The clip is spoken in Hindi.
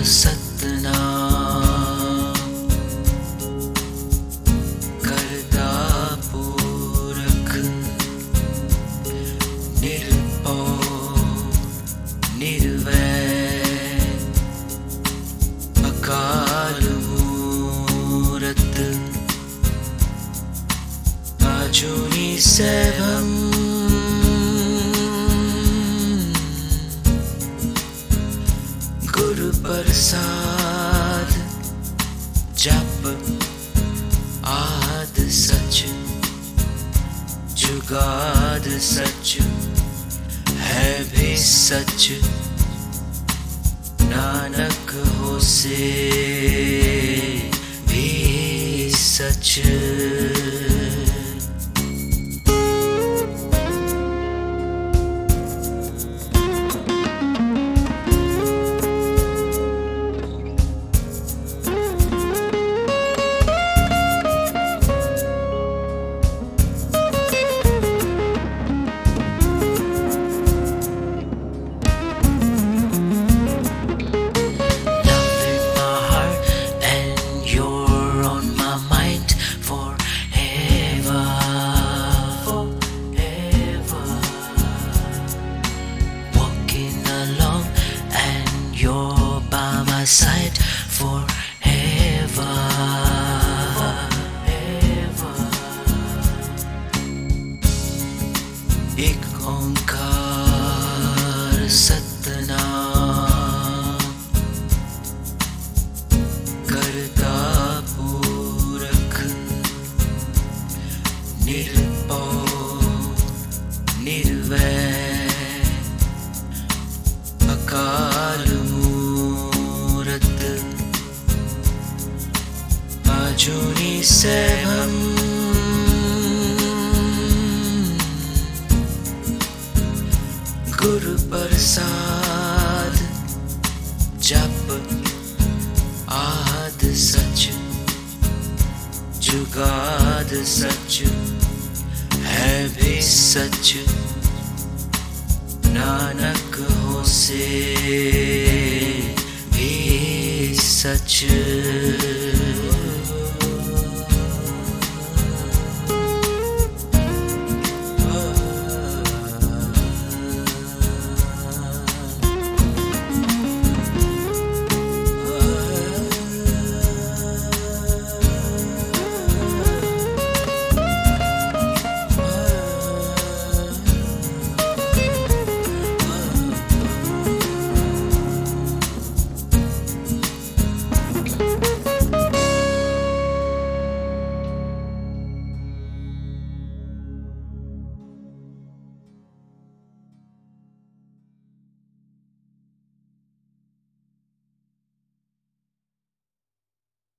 सतनाम करता पुरख निरभौ निर्वैर अकाल मूरत अजूनी सैभम गुरु प्रसाद जप आद सच जुगाद सच है भी सच नानक होसे भी सच। You're by my side forever. एक ओंकार सतनाम करता पुरख निरभौ निर्वैर अकाल मूरत अजूनी सैभम गुरु प्रसाद जप आद सच जुगाद सच है भी सच नानक होसे भी सच।